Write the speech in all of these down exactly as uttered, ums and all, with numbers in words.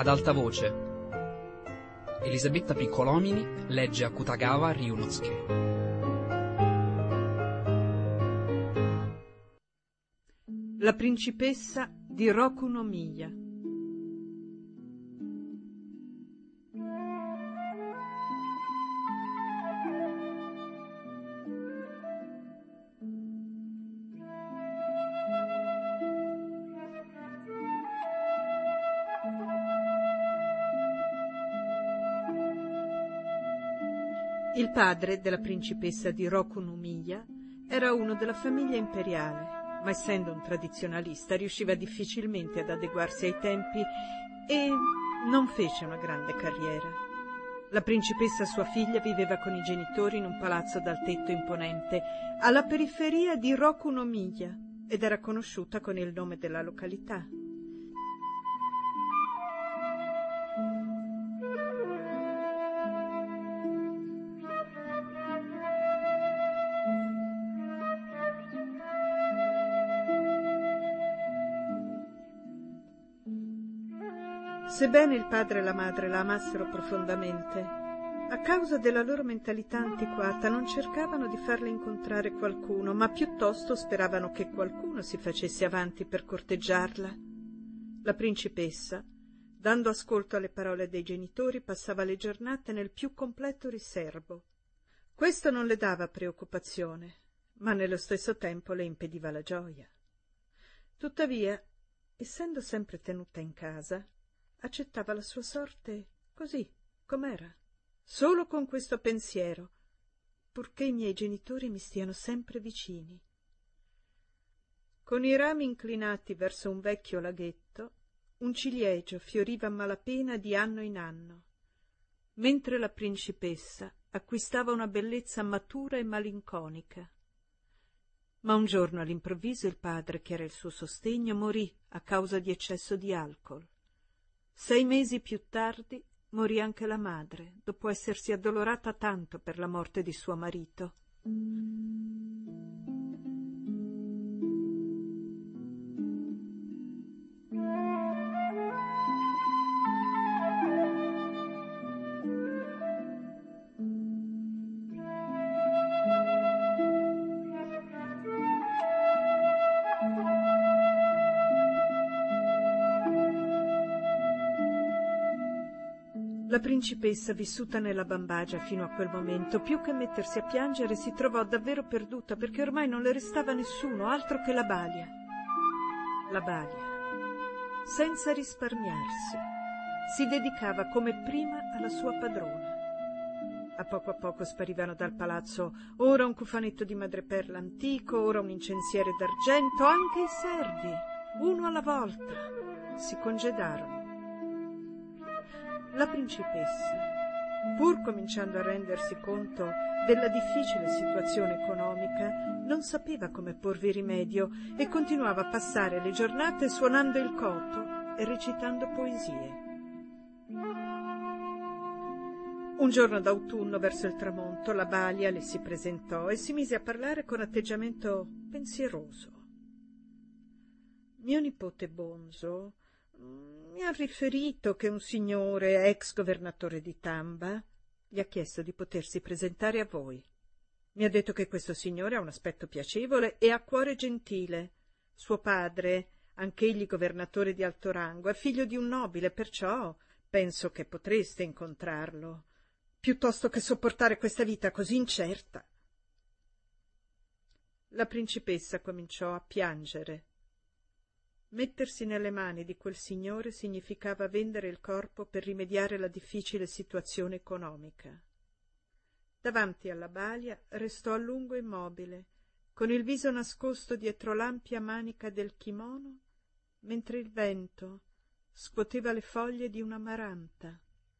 Ad alta voce. Elisabetta Piccolomini legge Akutagawa Ryunosuke. La principessa di Roku no Miya. Il padre della principessa di Roku no Miya era uno della famiglia imperiale, ma essendo un tradizionalista riusciva difficilmente ad adeguarsi ai tempi e non fece una grande carriera. La principessa, sua figlia, viveva con i genitori in un palazzo dal tetto imponente alla periferia di Roku no Miya ed era conosciuta con il nome della località. Sebbene il padre e la madre la amassero profondamente, a causa della loro mentalità antiquata non cercavano di farle incontrare qualcuno, ma piuttosto speravano che qualcuno si facesse avanti per corteggiarla. La principessa, dando ascolto alle parole dei genitori, passava le giornate nel più completo riserbo. Questo non le dava preoccupazione, ma nello stesso tempo le impediva la gioia. Tuttavia, essendo sempre tenuta in casa, accettava la sua sorte così com'era, solo con questo pensiero: purché i miei genitori mi stiano sempre vicini. Con i rami inclinati verso un vecchio laghetto, un ciliegio fioriva a malapena di anno in anno, mentre la principessa acquistava una bellezza matura e malinconica. Ma un giorno all'improvviso il padre, che era il suo sostegno, morì a causa di eccesso di alcol. Sei mesi più tardi morì anche la madre, dopo essersi addolorata tanto per la morte di suo marito. La principessa, vissuta nella Bambagia fino a quel momento, più che mettersi a piangere, si trovò davvero perduta, perché ormai non le restava nessuno, altro che la balia. La balia, senza risparmiarsi, si dedicava come prima alla sua padrona. A poco a poco sparivano dal palazzo ora un cofanetto di madreperla antico, ora un incensiere d'argento, anche i servi, uno alla volta, si congedarono. La principessa, pur cominciando a rendersi conto della difficile situazione economica, non sapeva come porvi rimedio e continuava a passare le giornate suonando il koto e recitando poesie. Un giorno d'autunno, verso il tramonto, la balia le si presentò e si mise a parlare con atteggiamento pensieroso. Mio nipote Bonzo mi ha riferito che un signore, ex governatore di Tamba, gli ha chiesto di potersi presentare a voi. Mi ha detto che questo signore ha un aspetto piacevole e ha cuore gentile. Suo padre, anch'egli governatore di alto rango, è figlio di un nobile, perciò penso che potreste incontrarlo, piuttosto che sopportare questa vita così incerta. La principessa cominciò a piangere. Mettersi nelle mani di quel signore significava vendere il corpo per rimediare alla difficile situazione economica. Davanti alla balia restò a lungo immobile, con il viso nascosto dietro l'ampia manica del kimono, mentre il vento scuoteva le foglie di un'amaranta.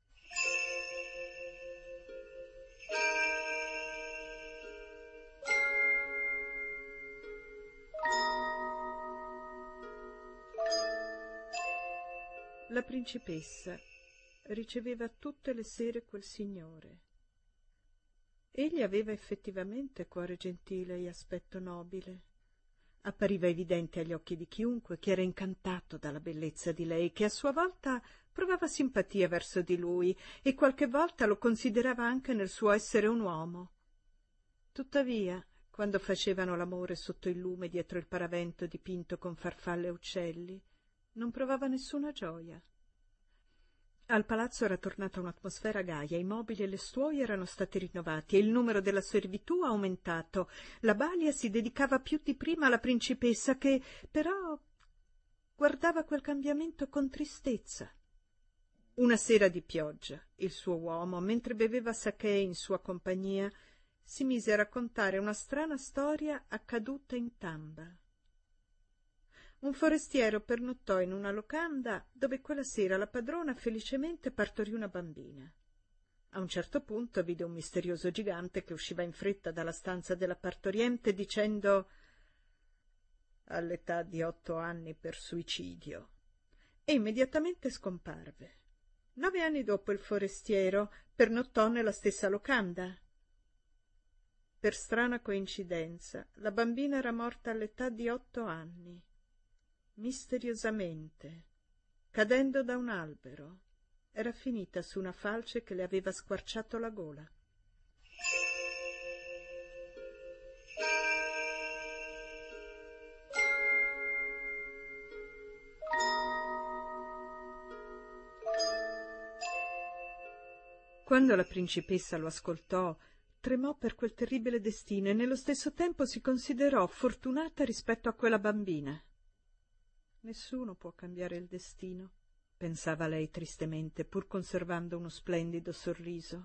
La principessa riceveva tutte le sere quel signore. Egli aveva effettivamente cuore gentile e aspetto nobile. Appariva evidente agli occhi di chiunque che era incantato dalla bellezza di lei, che a sua volta Provava simpatia verso di lui e qualche volta lo considerava anche nel suo essere un uomo. Tuttavia, quando facevano l'amore sotto il lume dietro il paravento dipinto con farfalle e uccelli, non provava nessuna gioia. Al palazzo era tornata un'atmosfera gaia, i mobili e le stuoie erano stati rinnovati e il numero della servitù aumentato. La balia si dedicava più di prima alla principessa, che però guardava quel cambiamento con tristezza. Una sera di pioggia, il suo uomo, mentre beveva sakè in sua compagnia, si mise a raccontare una strana storia accaduta in Tamba. Un forestiero pernottò in una locanda dove quella sera la padrona felicemente partorì una bambina. A un certo punto vide un misterioso gigante che usciva in fretta dalla stanza della partoriente dicendo «all'età di otto anni per suicidio» e immediatamente scomparve. Nove anni dopo il forestiero pernottò nella stessa locanda. Per strana coincidenza, la bambina era morta all'età di otto anni. Misteriosamente, cadendo da un albero, era finita su una falce che le aveva squarciato la gola. Quando la principessa lo ascoltò, tremò per quel terribile destino e nello stesso tempo si considerò fortunata rispetto a quella bambina. Nessuno può cambiare il destino, pensava lei tristemente, pur conservando uno splendido sorriso.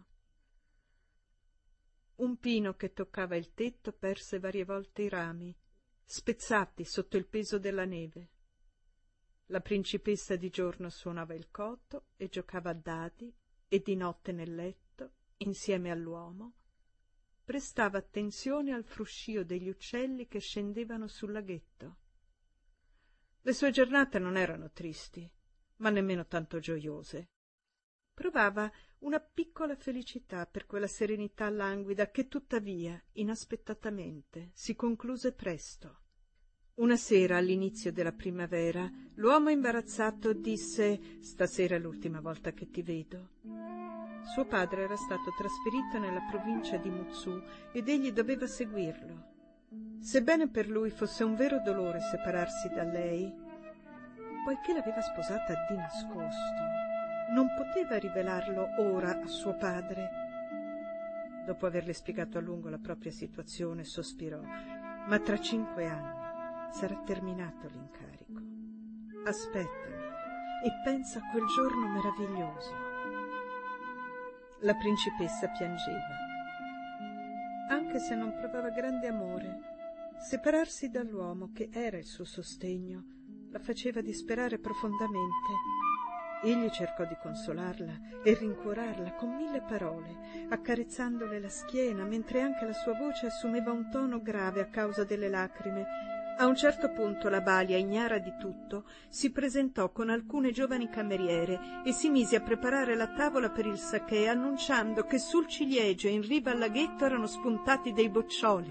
Un pino che toccava il tetto perse varie volte i rami, spezzati sotto il peso della neve. La principessa di giorno suonava il coto e giocava a dadi, e di notte nel letto, insieme all'uomo, prestava attenzione al fruscio degli uccelli che scendevano sul laghetto. Le sue giornate non erano tristi, ma nemmeno tanto gioiose. Provava una piccola felicità per quella serenità languida che tuttavia, inaspettatamente, si concluse presto. Una sera, all'inizio della primavera, l'uomo imbarazzato disse «Stasera è l'ultima volta che ti vedo». Suo padre era stato trasferito nella provincia di Mutsu ed egli doveva seguirlo. Sebbene per lui fosse un vero dolore separarsi da lei, poiché l'aveva sposata di nascosto, non poteva rivelarlo ora a suo padre. Dopo averle spiegato a lungo la propria situazione, sospirò: «Ma tra cinque anni sarà terminato l'incarico. Aspettami e pensa a quel giorno meraviglioso». La principessa piangeva. Anche se non provava grande amore, separarsi dall'uomo che era il suo sostegno la faceva disperare profondamente. Egli cercò di consolarla e rincuorarla con mille parole, accarezzandole la schiena, mentre anche la sua voce assumeva un tono grave a causa delle lacrime. A un certo punto la balia, ignara di tutto, si presentò con alcune giovani cameriere e si mise a preparare la tavola per il sakè, annunciando che sul ciliegio in riva al laghetto erano spuntati dei boccioli.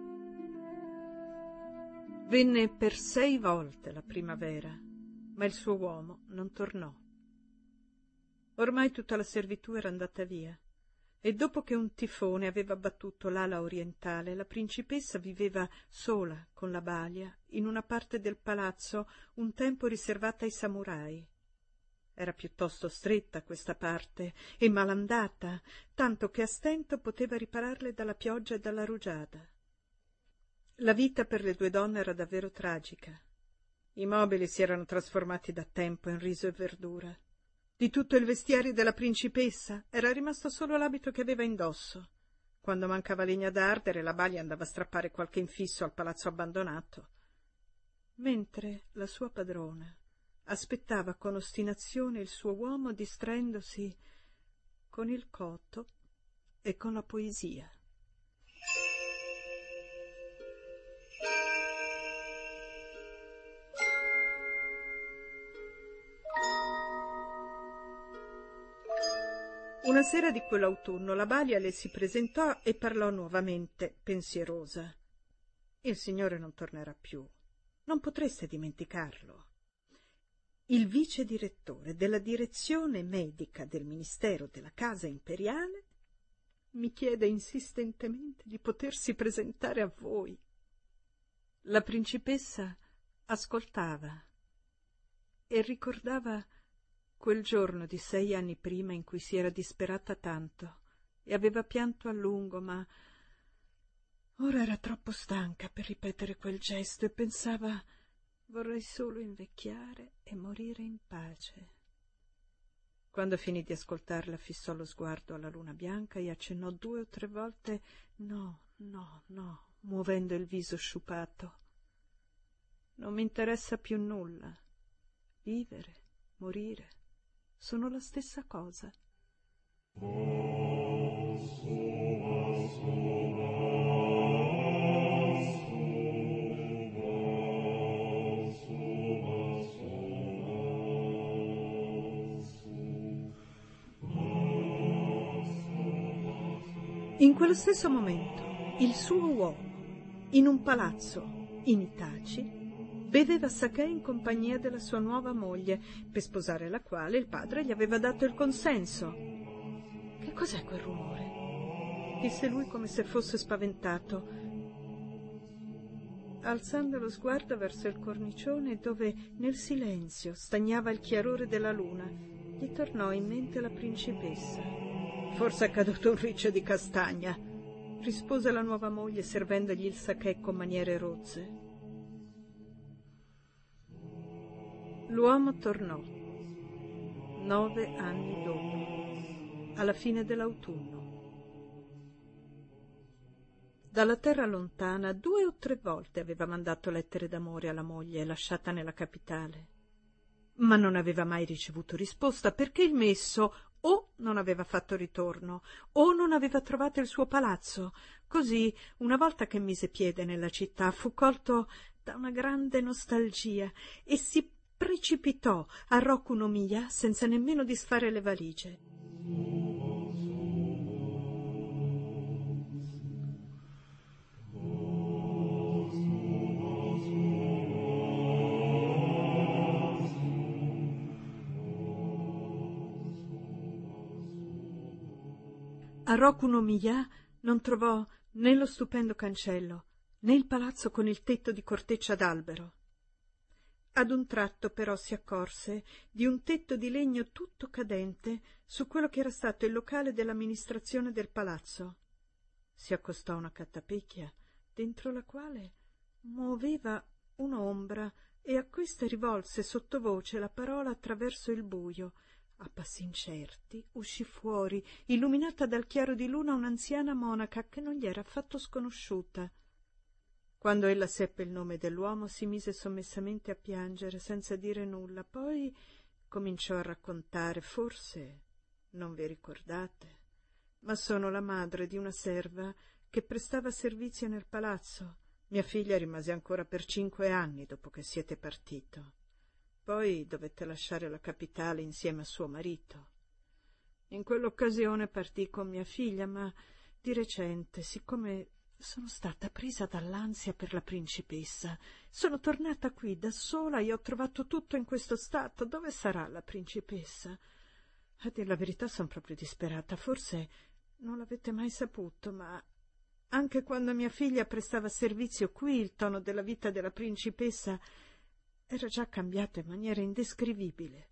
Venne per sei volte la primavera, ma il suo uomo non tornò. Ormai tutta la servitù era andata via, e dopo che un tifone aveva abbattuto l'ala orientale, la principessa viveva sola con la balia in una parte del palazzo un tempo riservata ai samurai. Era piuttosto stretta questa parte e malandata, tanto che a stento poteva ripararle dalla pioggia e dalla rugiada. La vita per le due donne era davvero tragica. I mobili si erano trasformati da tempo in riso e verdura. Di tutto il vestiario della principessa era rimasto solo l'abito che aveva indosso. Quando mancava legna da ardere, la balia andava a strappare qualche infisso al palazzo abbandonato, mentre la sua padrona aspettava con ostinazione il suo uomo, distraendosi con il coto e con la poesia. Una sera di quell'autunno la balia le si presentò e parlò nuovamente, pensierosa. «Il Signore non tornerà più. Non potreste dimenticarlo». il vice direttore della direzione medica del Ministero della Casa Imperiale mi chiede insistentemente di potersi presentare a voi. La principessa ascoltava e ricordava quel giorno di sei anni prima in cui si era disperata tanto e aveva pianto a lungo, ma ora era troppo stanca per ripetere quel gesto e pensava: vorrei solo invecchiare e morire in pace. Quando finì di ascoltarla, fissò lo sguardo alla luna bianca e accennò due o tre volte no, no, no, muovendo il viso sciupato. Non mi interessa più nulla. Vivere, morire, sono la stessa cosa. In quello stesso momento, il suo uomo, in un palazzo in Itaci, beveva sakè in compagnia della sua nuova moglie, per sposare la quale il padre gli aveva dato il consenso. «Che cos'è quel rumore?» disse lui come se fosse spaventato, alzando lo sguardo verso il cornicione dove nel silenzio stagnava il chiarore della luna. Gli tornò in mente la principessa. «Forse è caduto un riccio di castagna», rispose la nuova moglie servendogli il sakè con maniere rozze. L'uomo tornò, nove anni dopo, alla fine dell'autunno. Dalla terra lontana due o tre volte aveva mandato lettere d'amore alla moglie lasciata nella capitale, ma non aveva mai ricevuto risposta perché il messo o non aveva fatto ritorno o non aveva trovato il suo palazzo. Così, una volta che mise piede nella città, fu colto da una grande nostalgia e si precipitò a Roku no Miya senza nemmeno disfare le valigie. A Roku no Miya non trovò né lo stupendo cancello, né il palazzo con il tetto di corteccia d'albero. Ad un tratto però si accorse di un tetto di legno tutto cadente su quello che era stato il locale dell'amministrazione del palazzo. Si accostò a una catapecchia, dentro la quale muoveva un'ombra, e a questa rivolse sottovoce la parola attraverso il buio. A passi incerti uscì fuori, illuminata dal chiaro di luna, un'anziana monaca che non gli era affatto sconosciuta. Quando ella seppe il nome dell'uomo, si mise sommessamente a piangere senza dire nulla. Poi cominciò a raccontare: forse non vi ricordate, ma sono la madre di una serva che prestava servizio nel palazzo. Mia figlia rimase ancora per cinque anni dopo che siete partito. Poi dovette lasciare la capitale insieme a suo marito. In quell'occasione partì con mia figlia, ma di recente, siccome sono stata presa dall'ansia per la principessa, sono tornata qui da sola e ho trovato tutto in questo stato. Dove sarà la principessa? A dir la verità sono proprio disperata. Forse non l'avete mai saputo, ma anche quando mia figlia prestava servizio qui, il tono della vita della principessa era già cambiato in maniera indescrivibile.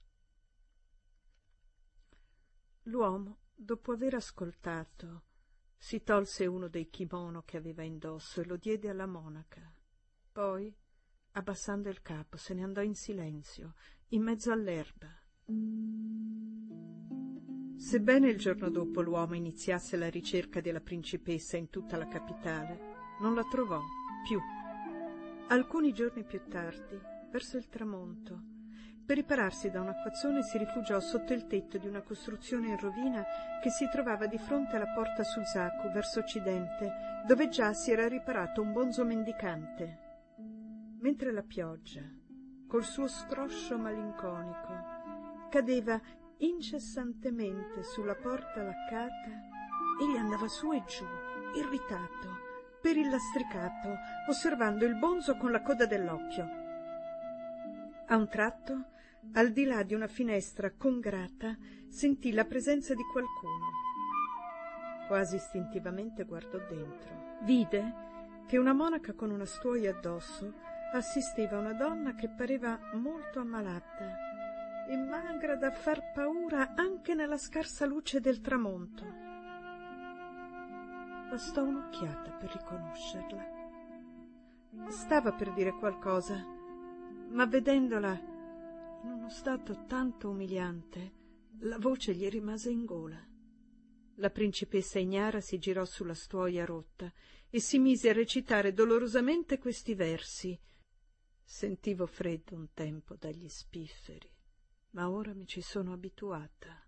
L'uomo, dopo aver ascoltato, si tolse uno dei kimono che aveva indosso e lo diede alla monaca. Poi, abbassando il capo, se ne andò in silenzio, in mezzo all'erba. Sebbene il giorno dopo l'uomo iniziasse la ricerca della principessa in tutta la capitale, non la trovò più. Alcuni giorni più tardi, verso il tramonto, per ripararsi da un acquazzone, si rifugiò sotto il tetto di una costruzione in rovina che si trovava di fronte alla porta Suzaku, verso occidente, dove già si era riparato un bonzo mendicante. Mentre la pioggia, col suo scroscio malinconico, cadeva incessantemente sulla porta laccata, egli andava su e giù, irritato, per il lastricato, osservando il bonzo con la coda dell'occhio. A un tratto al di là di una finestra con grata, sentì la presenza di qualcuno. Quasi istintivamente guardò dentro. Vide che una monaca con una stuoia addosso assisteva una donna che pareva molto ammalata e magra da far paura anche nella scarsa luce del tramonto. Bastò un'occhiata per riconoscerla. Stava per dire qualcosa, ma vedendola in uno stato tanto umiliante, la voce gli rimase in gola. La principessa ignara si girò sulla stuoia rotta e si mise a recitare dolorosamente questi versi. Sentivo freddo un tempo dagli spifferi, ma ora mi ci sono abituata.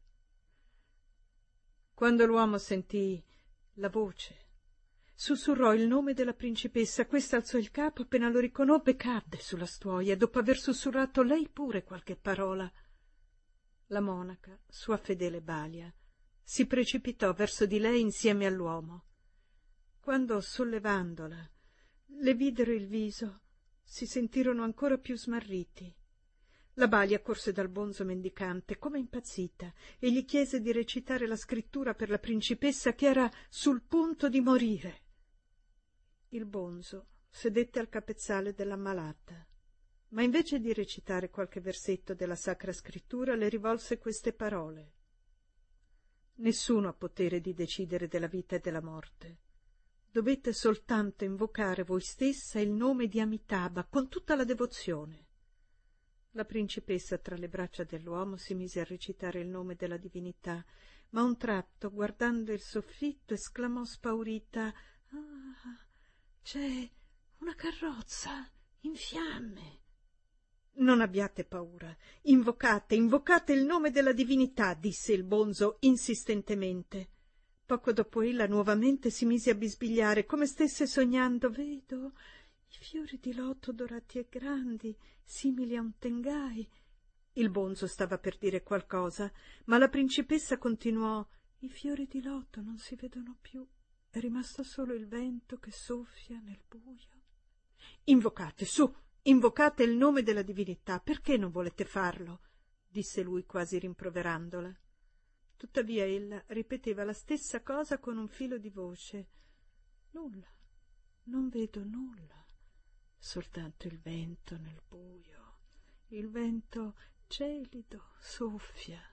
Quando l'uomo sentì la voce, sussurrò il nome della principessa. Questa alzò il capo, appena lo riconobbe cadde sulla stuoia, dopo aver sussurrato lei pure qualche parola. La monaca, sua fedele balia, si precipitò verso di lei insieme all'uomo. Quando, sollevandola, le videro il viso, si sentirono ancora più smarriti. La balia corse dal bonzo mendicante come impazzita e gli chiese di recitare la scrittura per la principessa che era sul punto di morire. Il bonzo sedette al capezzale dell'ammalata, ma invece di recitare qualche versetto della Sacra Scrittura le rivolse queste parole: «Nessuno ha potere di decidere della vita e della morte. Dovete soltanto invocare voi stessa il nome di Amitabha con tutta la devozione». La principessa, tra le braccia dell'uomo, si mise a recitare il nome della divinità, ma a un tratto, guardando il soffitto, esclamò spaurita: «Ah, c'è una carrozza in fiamme!» «Non abbiate paura, invocate, invocate il nome della divinità», disse il bonzo insistentemente. Poco dopo ella nuovamente si mise a bisbigliare, come stesse sognando: «Vedo i fiori di loto dorati e grandi, simili a un tengai». Il bonzo stava per dire qualcosa, ma la principessa continuò: «I fiori di loto non si vedono più, è rimasto solo il vento che soffia nel buio». «Invocate, su, invocate il nome della divinità, perché non volete farlo?» disse lui, quasi rimproverandola. Tuttavia ella ripeteva la stessa cosa con un filo di voce: «Nulla, non vedo nulla, soltanto il vento nel buio, il vento gelido soffia».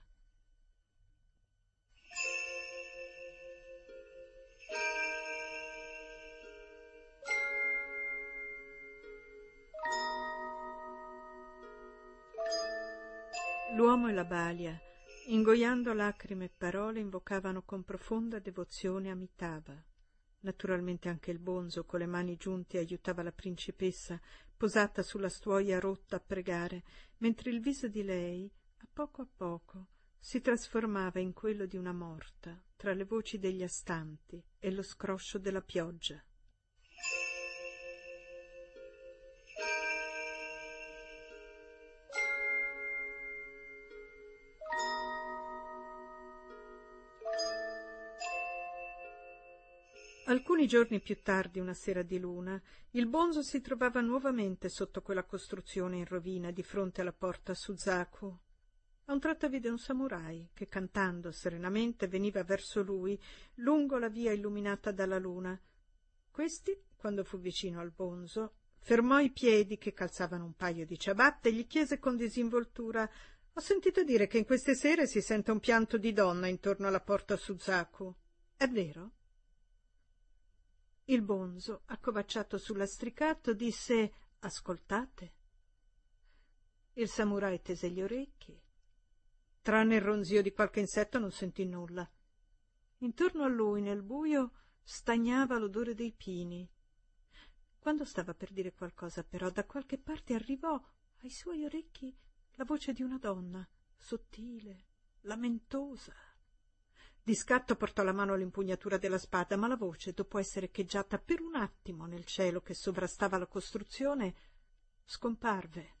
L'uomo e la balia, ingoiando lacrime e parole, invocavano con profonda devozione Amitabha. Naturalmente anche il bonzo, con le mani giunte, aiutava la principessa, posata sulla stuoia rotta, a pregare, mentre il viso di lei, a poco a poco, si trasformava in quello di una morta, tra le voci degli astanti e lo scroscio della pioggia. Alcuni giorni più tardi, una sera di luna, il bonzo si trovava nuovamente sotto quella costruzione in rovina di fronte alla porta Suzaku. A un tratto vide un samurai che, cantando serenamente, veniva verso lui lungo la via illuminata dalla luna. Questi, quando fu vicino al bonzo, fermò i piedi che calzavano un paio di ciabatte e gli chiese con disinvoltura: «Ho sentito dire che in queste sere si sente un pianto di donna intorno alla porta Suzaku. È vero?» Il bonzo, accovacciato sul lastricato, disse: «Ascoltate». Il samurai tese gli orecchi. Tranne il ronzio di qualche insetto non sentì nulla. Intorno a lui, nel buio, stagnava l'odore dei pini. Quando stava per dire qualcosa, però, da qualche parte arrivò ai suoi orecchi la voce di una donna, sottile, lamentosa. Di scatto portò la mano all'impugnatura della spada, ma la voce, dopo essere echeggiata per un attimo nel cielo che sovrastava la costruzione, scomparve.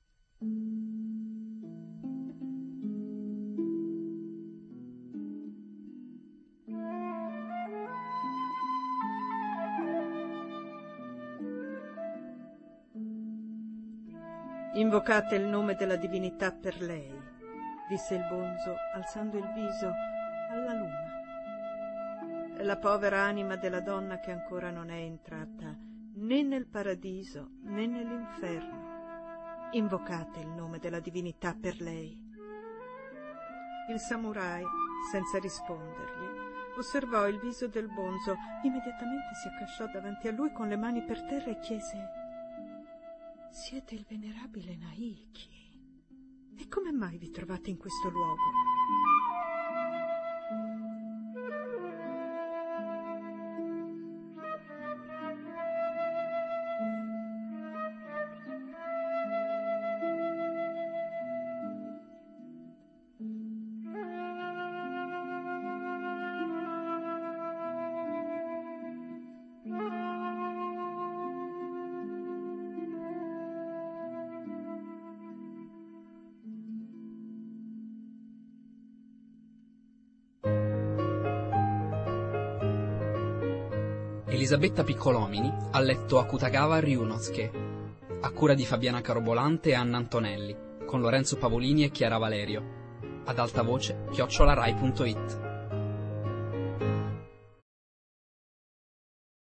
Invocate il nome della divinità per lei, disse il bonzo, alzando il viso alla luna. È la povera anima della donna che ancora non è entrata né nel paradiso né nell'inferno. Invocate il nome della divinità per lei. Il samurai, senza rispondergli, osservò il viso del bonzo, immediatamente si accasciò davanti a lui con le mani per terra e chiese: «Siete il venerabile Naiki? E come mai vi trovate in questo luogo?» Elisabetta Piccolomini ha letto Akutagawa Ryunosuke, a cura di Fabiana Carobolante e Anna Antonelli, con Lorenzo Pavolini e Chiara Valerio. Ad alta voce chiocciola rai punto it.